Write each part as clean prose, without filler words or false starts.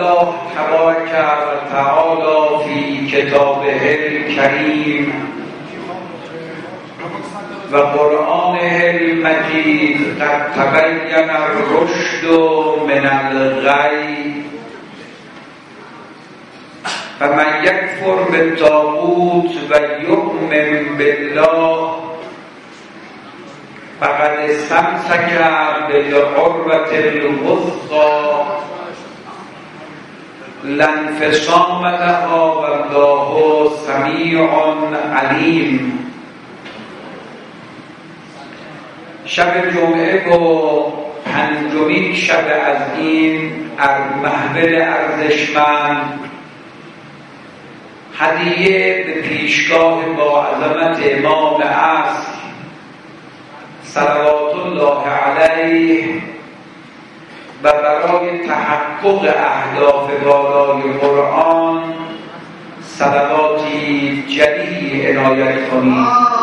الله تبارک و تعالی فی کتابه الکریم و قرآنه المجید قد تبین الرشد من الغی فمن یکفر بالطاغوت و یؤمن بالله فقد استمسک بالعروة الوثقی لا انفصام لها والله سمیع علیم. شب جمعه و پنجمین شب از این محفل ارزشمند هدیه به پیشگاه با عظمت امام عصر صلوات الله علیه و برای تحقق اهداف بالای قرآن صلواتی جلیلی عنایت کنید.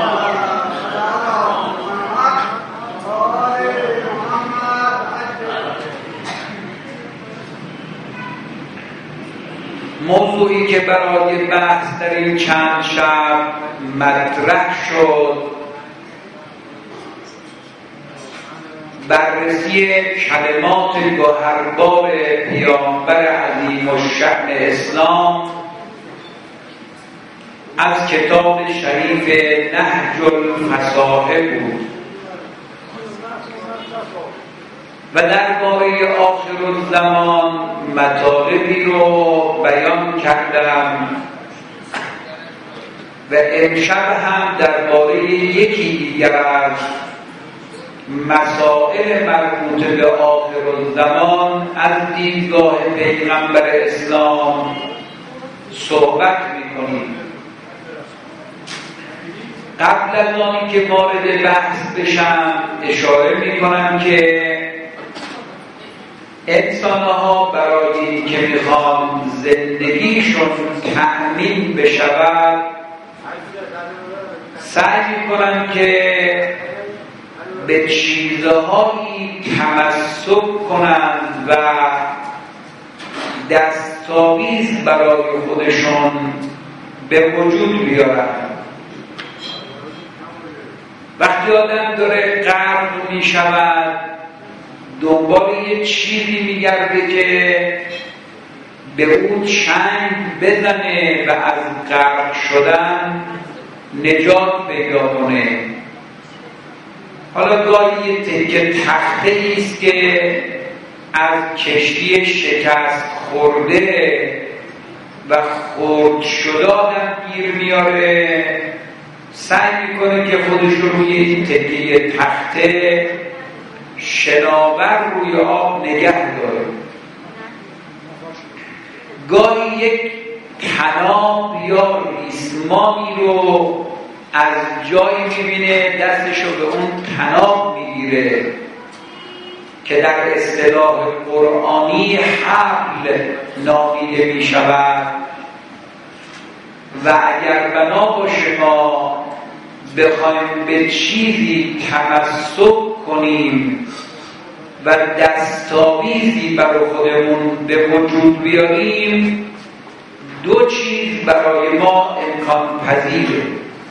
موضوعی که برای بحث در این چند شب مطرح شد بررسی کلمات گوهربار پیامبر عظیم الشأن اسلام از کتاب شریف نهج الفصاحه بود و درباره آخرالزمان مطالبی رو بیان کردم و امشب هم درباره یکی دیگر از مسائل مربوط به آخرالزمان از دیدگاه پیغمبر اسلام صحبت می‌کنیم. قبل از آن که وارد بحث بشم اشاره می‌کنم که انسان‌ها برای اینکه میخوان زندگیشون تأمین بشود سعی میکنن که به چیزهایی تمسک کنند و دستاویز برای خودشون به وجود بیارند. وقتی آدم داره غرق میشود دنبال یه چیزی میگرده که به اون چنگ بزنه و از غرق شدن نجات پیدا کنه. حالا گاهی یه تکه تخته ایست که از کشتی شکست خورده و خرد شده آدم گیر میاره، سعی میکنه که خودش رو روی این تکه تخته شناور روی آب نگه داره. گاهی یک طناب یا ریسمانی رو از جایی میبینه دستشو به اون طناب میگیره که در اصطلاح قرآنی حبل نامیده میشود و اگر بنا باشه ما بخوایم به چیزی تمسک کنیم و دستاویزی برای خودمون به وجود بیاریم دو چیز برای ما امکان پذیره.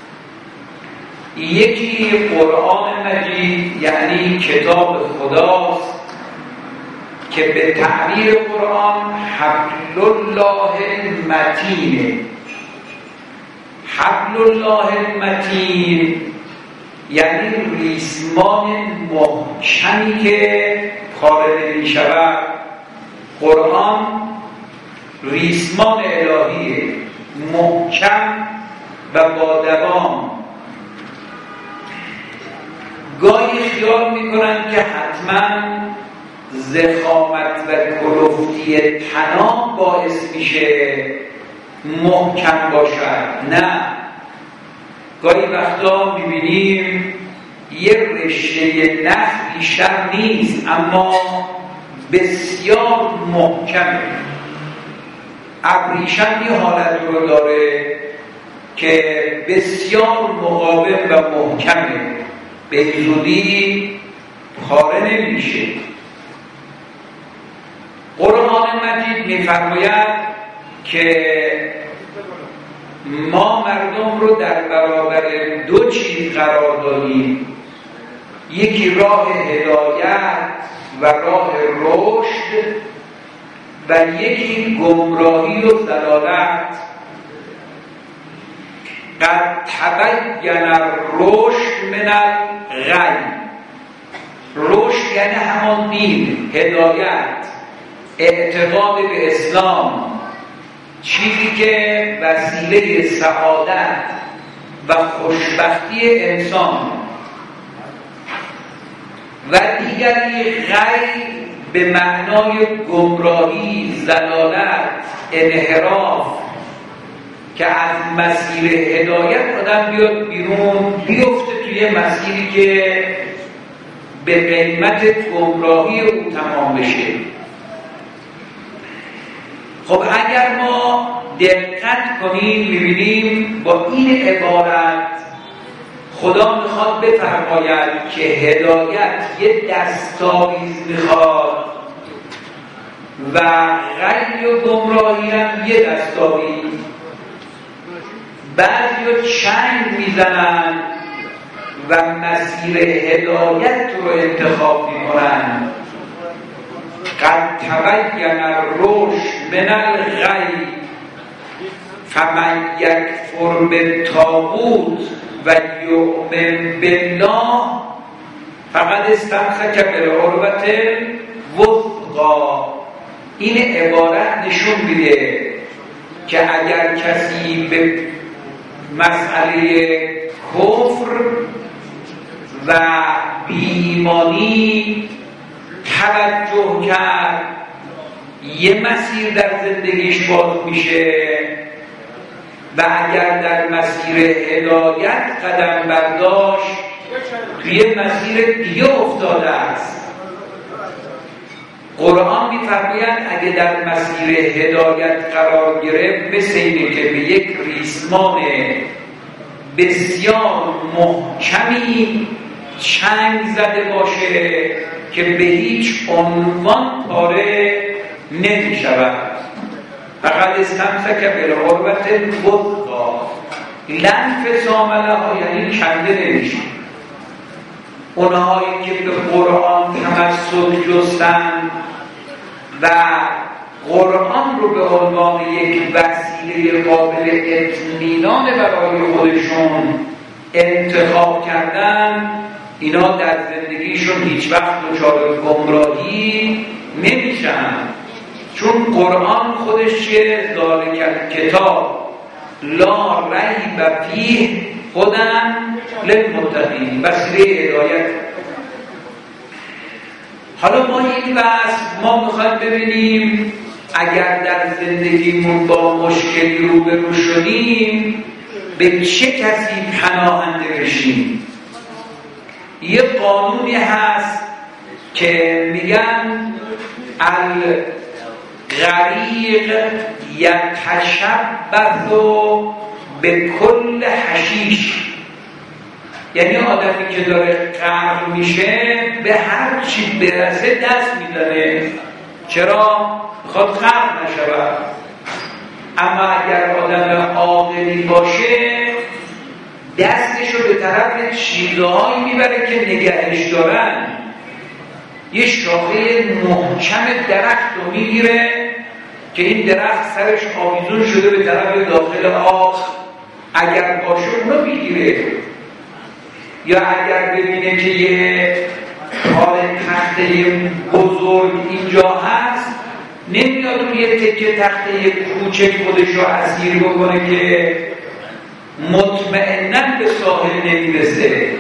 یکی قرآن مجید یعنی کتاب خداست که به تعبیر قرآن حبل الله المتینه. حبل الله المتین یعنی ریسمان محکمی که پاره نمی شود. قرآن ریسمان الهیه، محکم و با دوام. گاهی خیال میکنن که حتما ضخامت و کلفتی طناب باعث میشه محکم باشد. نه، گاهی وقتا میبینیم یه رشته نخ بیشتر نیست اما بسیار محکمه. ابریشم یه حالت رو داره که بسیار مقاوم و محکمه، به زودی پاره نمیشه. قرآن مجید می‌فرماید که ما مردم رو در برابر دو چیز قرار دادیم، یکی راه هدایت و راه رشد و یکی گمراهی و ضلالت. قد تبین الرشد من الغی. رشد یعنی همان دین، هدایت، اعتقاد به اسلام، چیزی که وسیله سعادت و خوشبختی انسان، و دیگری غی به معنای گمراهی، ضلالت، انحراف، که از مسیر هدایت آدم بیاد بیرون، بیفته توی مسیری که به قیمت گمراهی او تمام بشه. خب اگر ما دقت کنیم می‌بینیم با این عبارت خدا میخواد بفرماید که هدایت یه دستاویز میخواد و غی و گمراهی هم یه دستاویز. بعضی چنگ میزنن و مسیر هدایت رو انتخاب میکنن. قد تبین الرشد من الغی فمن یکفر بالطاغوت و یؤمن بالله فقد استمسک بالعروة الوثقی. این عبارت نشون میده که اگر کسی به مسئله کفر و بی‌ایمانی توجه کرد، یه مسیر در زندگیش باز میشه، و اگر در مسیر هدایت قدم برداشت توی مسیر دیگه افتاده است. قرآن می‌فرماید اگه در مسیر هدایت قرار گرفت مثل اینه که به یک ریسمان بسیار محکمی چنگ زده باشه که به هیچ عنوان پاره نمی شود. فقط استمسک بالعروة الوثقی لا انفصام لها، یعنی کنده نمیشه. اونهایی که به قرآن تمسک جستن و قرآن رو به عنوان یک وسیله قابل اطمینان برای خودشون انتخاب کردن، اینا در زندگیشون هیچ وقت دچار گمراهی نمیشن، چون قرآن خودش چیه؟ ذالک کتاب لا ریب فیه هدی للمتقین، وسیله هدایت. حالا ما این ما میخوایم ببینیم اگر در زندگیمون با مشکلی روبرو شدیم به چه کسی پناهنده بشیم. یه قانونی هست که میگن الغریق یتشبث به کل حشیش، یعنی آدمی که داره غرق میشه به هر چی برسه دست میزنه. چرا؟ میخواد غرق نشود. اما اگر آدم عاقلی باشه دستشو به طرف چیزهایی میبره که نگهش دارن. یه شاخه محکم درخت رو میگیره که این درخت سرش آویزون شده به طرف داخل آب، اگر باشه اونو میگیره. یا اگر ببینه که یه کار تخته بزرگ اینجا هست، نمیاد روی تکه تخته کوچک خودش رو اسیر بکنه که مطمئناً به ساحل نمیرسه.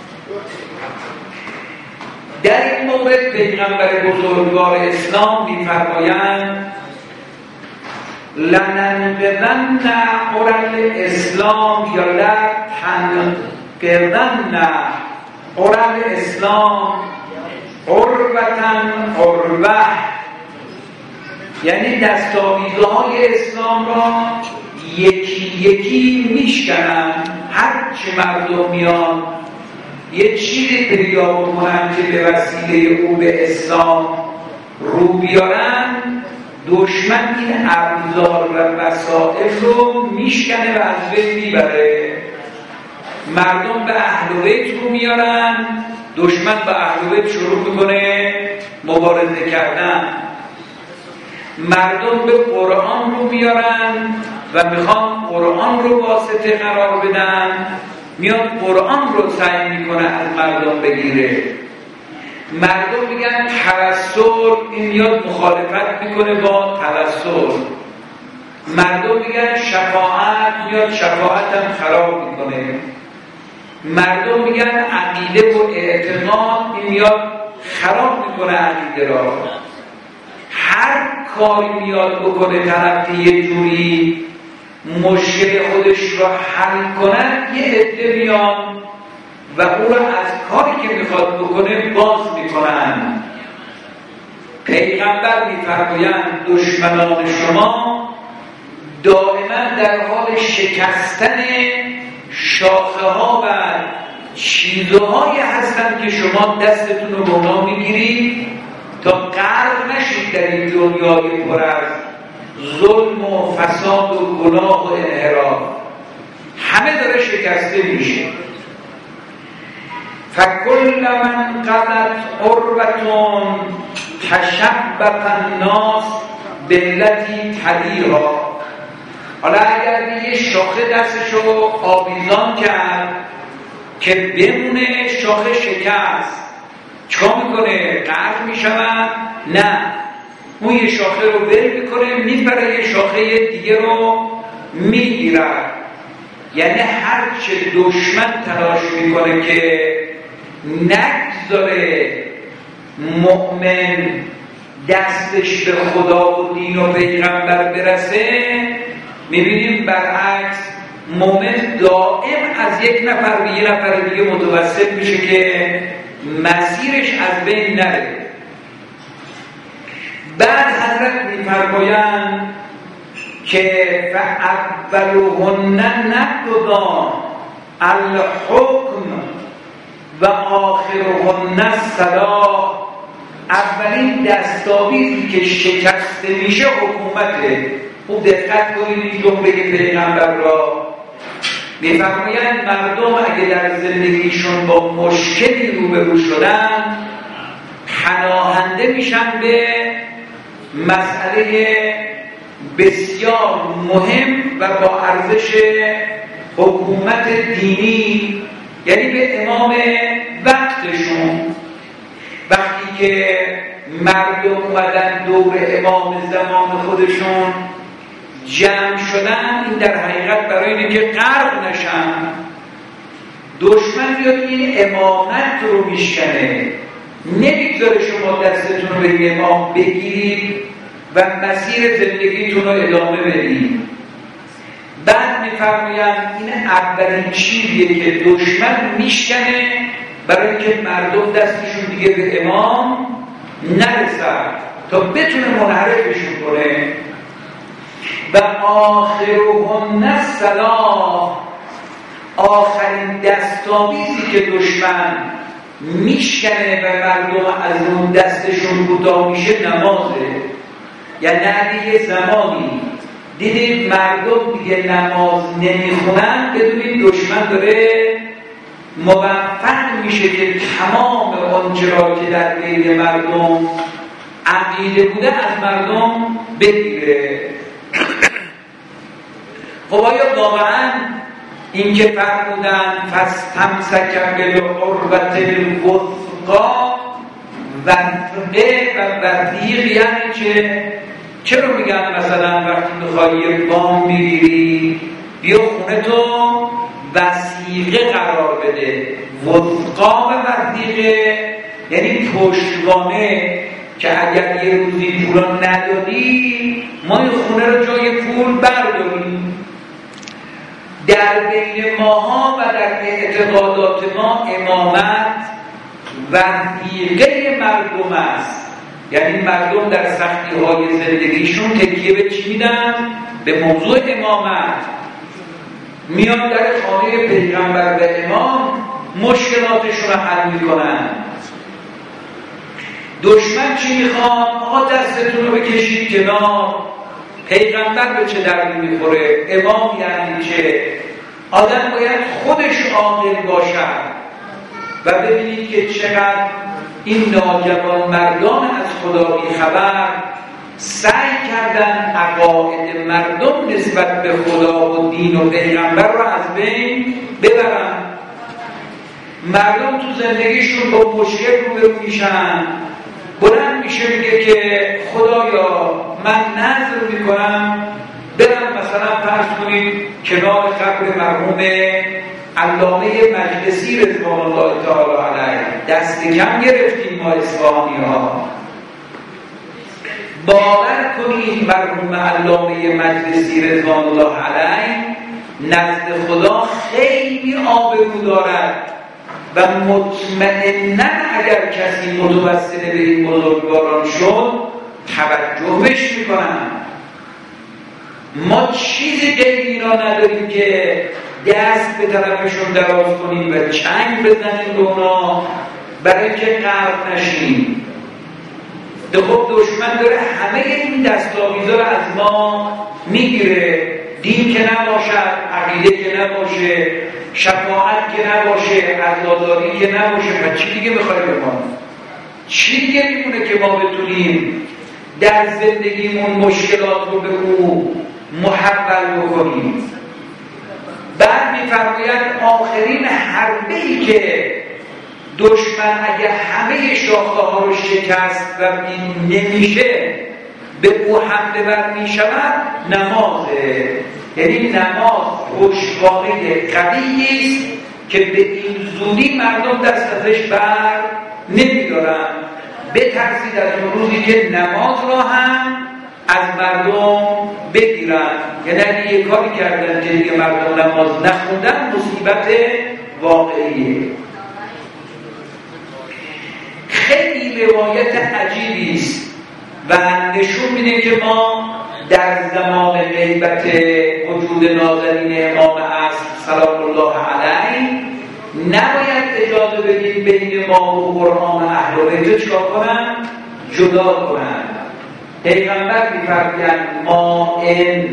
در این مورد پیغمبر بزرگوار اسلام می‌فرمایند لننقضن عرى الاسلام یا لتنقضن عرى الاسلام عروة عروة، یعنی دستاویزهای اسلام را یکی یکی میشکنن. هر چه مردم میان یه چیزی پیدا بکنن که به وسیله او به اسلام رو بیارن، دشمن این ابزار و وسائل رو میشکنه و از بین میبره. مردم به اهل بیت رو میارن، دشمن به اهل بیت شروع میکنه مبارزه کردن. مردم به قرآن رو میارن و میخوان قرآن رو واسطه قرار بدن، میاد قرآن رو سعی میکنه از مردم بگیره. مردم میگن توسل، این میاد مخالفت میکنه با توسل. مردم میگن شفاعت، میاد شفاعت هم خراب میکنه. مردم میگن عقیده و اعتقاد، این میاد خراب میکنه عقیده را. هر کاری میاد بکنه طرف یه جوری مشکل خودش را حل کنن، یه عده میان و او را از کاری که میخواد بکنه باز میکنن. پیغمبر میفرمایند دشمنان شما دائما در حال شکستن شاخه ها و چیزهایی هستند که شما دستتون رو بالا میگیرید تا غرق نشید در این دنیای پر از ظلم و فساد و گناه و انحراف. همه داره شکسته میشه. فکل من قضت عروة تشبث الناس بالتی تلیها. حالا اگر یه شاخه دستشو آویزان کرد که بمونه شاخه شکست، چکار میکنه؟ غرق میشود؟ نه، اون یه شاخه رو ول میکنه، میبره یه شاخه دیگه رو میگیرد. یعنی هرچه دشمن تلاش میکنه که نگذاره مؤمن دستش به خدا و دین و پیغمبر برسه، میبینیم برعکس مؤمن دائم از یک نفر به یه نفر دیگه متوسط میشه که مسیرش از بین نره. بعد حضرت میفرمایند که فاولهن نقضا الحکم و آخرهن الصلاح. اولین دستاویزی که شکسته میشه حکومته. خوب دقت کنید این جمله پیغمبر را. میفرمایند مردم اگه در زندگیشون با مشکلی روبرو شدن، پناهنده میشن به مسئله بسیار مهم و با ارزش حکومت دینی، یعنی به امام وقتشون. وقتی که مردم اومدن دور امام زمان خودشون جمع شدن، این در حقیقت برای اینه که غرق نشن. دشمن بیاد این امامت رو میشکنه، نمیگذاره شما دستتون رو به امام بگیرید و مسیر زندگیتون رو ادامه بدید. بعد میفرمایند این اولین چیزیه که دشمن میشکنه برای اینکه مردم دستشون دیگه به امام نرسد تا بتونه منحرفشون کنه. و آخرهن الصلاح. آخرین دستاویزی که دشمن میشکنه و مردم از اون دستشون کوتاه میشه نمازه. یعنی یه زمانی دیدید مردم دیگه نماز نمیخونن، بدونید دشمن داره موفق میشه که تمام آنچه را که در بین مردم عقیده بوده از مردم بگیره. خب آیا واقعا این که فرمودن فاستمسک بالعروة الوثقی وثقه و وثیق، یعنی چرا میگن مثلا وقتی میخوایی یک وام میگیری بیا خونه تو وثیقه قرار بده. وثقا و وثیقه یعنی پشتوانه که اگر یه روزی پولا ندادی ما این خونه رو جای پول برداریم. در بین ماها و در اعتقادات ما امامت وثیقه مردم است. یعنی مردم در سختی های زندگیشون تکیه به چی میدن؟ به موضوع امامت. میان در خانه پیغمبر و امام مشکلاتشون رو حل میکنن. دشمن چی میخواد؟ آقا دستتون رو بکشید کنار. پیغمبر به چه دردی میخوره؟ امام یعنی چه؟ آدم باید خودش عاقل باشد و ببینید که چقدر این ناجوان مردان از خدا بیخبر سعی کردن عقاید مردم نسبت به خدا و دین و پیغمبر رو از بین ببرن. مردم تو زندگیشون با مشکل روبرو میشن، بلند میشه میگه که خدایا من نذر میکنم برم مثلا فرض کنید کنار قبر مرحوم علامه مجلسی رضوان الله تعالی علیه. دست کم گرفتیم ما اصفهانی ها. باور کنید مرحوم علامه مجلسی رضوان الله علیه نزد خدا خیلی آبرو دارد و مطمئناً اگر کسی متوسل به این بزرگواران شد توجهش میکنن. ما چیزی غیر اینا نداریم که دست به طرفشون دراز کنیم و چنگ بزنیم به اونا برای که غرق نشیم. خب دشمن داره همه این دستاویزا رو از ما میگیره. دین که نباشد، عقیده که نباشه، شفاعت که نباشه، عزاداری که نباشه، پس چی دیگه میخوای بکنیم؟ چی دیگه میمونه که ما بتونیم در زندگیمون مشکلات رو به او محول بکنیم؟ بعد میفرماید آخرین حربه‌ای که دشمن اگر همه شاخه ها رو شکست و نمیشه به او حمله بر میشود نمازه. یعنی نماز پشتوانه قوی است که به این زودی مردم دست ازش بر نمیدارن. بترسید از اون روزی که نماز را هم از مردم بگیرن. یعنی اگه یه کاری کردن که دیگه مردم نماز نخوندن مصیبت واقعیه. خیلی روایت عجیبی است و نشون میده که ما در زمان غیبت وجود نازنین امام عصر سلام الله علیه نباید اجازه بدیم بین ما و قرآن اهل بیت چیکار کنن؟ جدا کنن. پیغمبر می‌فرمایند ما ان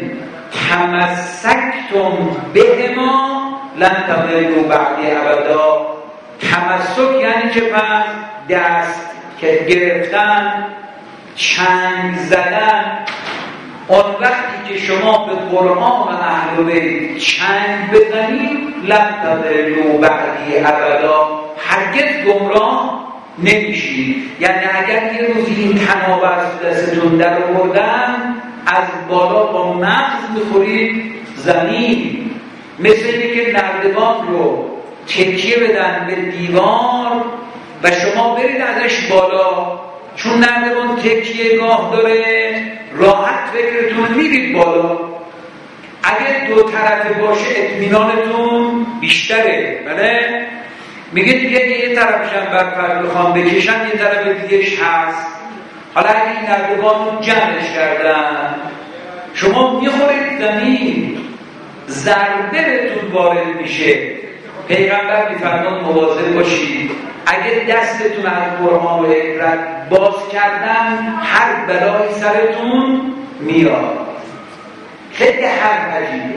تمسکتم بهما لن تضلوا بعدی ابدا. تمسک یعنی که پس دست که گرفتن، چنگ زدن. اون وقتی که شما به قرآن و اهل بیت چنگ بزنید لن تضلوا بعدی ابدا، هرگز گمراه نمیشید. یعنی اگر یه روزی این تناب از دستتون در آوردن از بالا با مغز میخورید زمین. مثل اینه که نردبان رو تکیه بدن به دیوار و شما برید ازش بالا، چون نردبان تکیه گاه داره راحت فکرتون میرید بالا. اگه دو طرفه باشه اطمینانتون بیشتره. بله؟ میگه دیگه یه طرفش هم برفرد بخوام بکشن یه طرف دیگهش هست. حالا اگه این نردبان رو جمعش کردن شما میخورید زمین، ضربه بهتون وارد میشه. پیغمبر میفرمان مواظب باشید اگه دستتون از قرآن و عبرت باز کردن هر بلایی سرتون میاد. خیلی حرف عجیبه.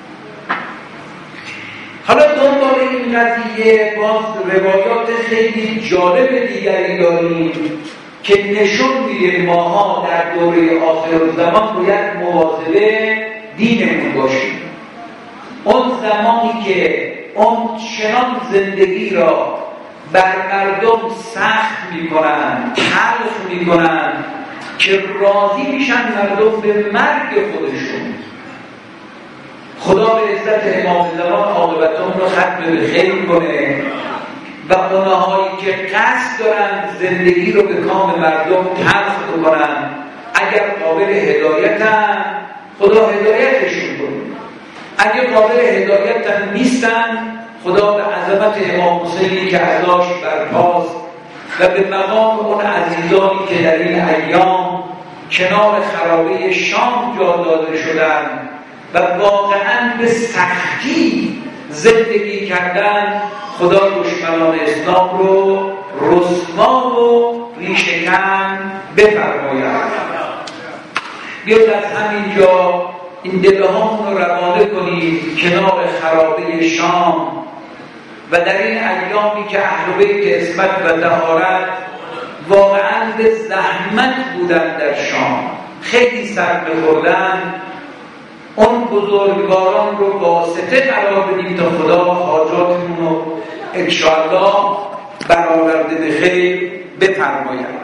حالا دنبال این قضیه باز روایات خیلی جالب دیگری داریم که نشون میده ماها در دوره آخرالزمان باید مواظب دینمون باشیم. اون زمانی که اون چنان زندگی را بر مردم سخت میکنن، تلخ میکنن که راضی میشن مردم به مرگ خودشون. خدا به عزت امام زمان عاقبتون رو ختم به خیر کنه و اونهایی که قصد دارن زندگی رو به کام مردم تلخ کنن اگر قابل هدایتن خدا هدایتشون کنه. اگر قابل هدایتن نیستن خدا به عظمت امام حسینی که عزاش برپاست و به مقام اون عزیزانی که در این ایام کنار خرابه شام جا داده شدن و واقعا به سختی زندگی کردن، خدا دشمنان اسلام رو رسوا و ریشه شکن بفرماید. بیاید از همینجا این دلهامون رو روانه کنیم کنار خرابه شام و در این ایامی که اهل بیت عصمت و طهارت واقعا به زحمت بودن در شام، خیلی سر بخوردن، اون بزرگواران رو واسطه قرار بدیم تا خدا حاجاتمون رو انشاءالله برآورده به خیر بفرماید.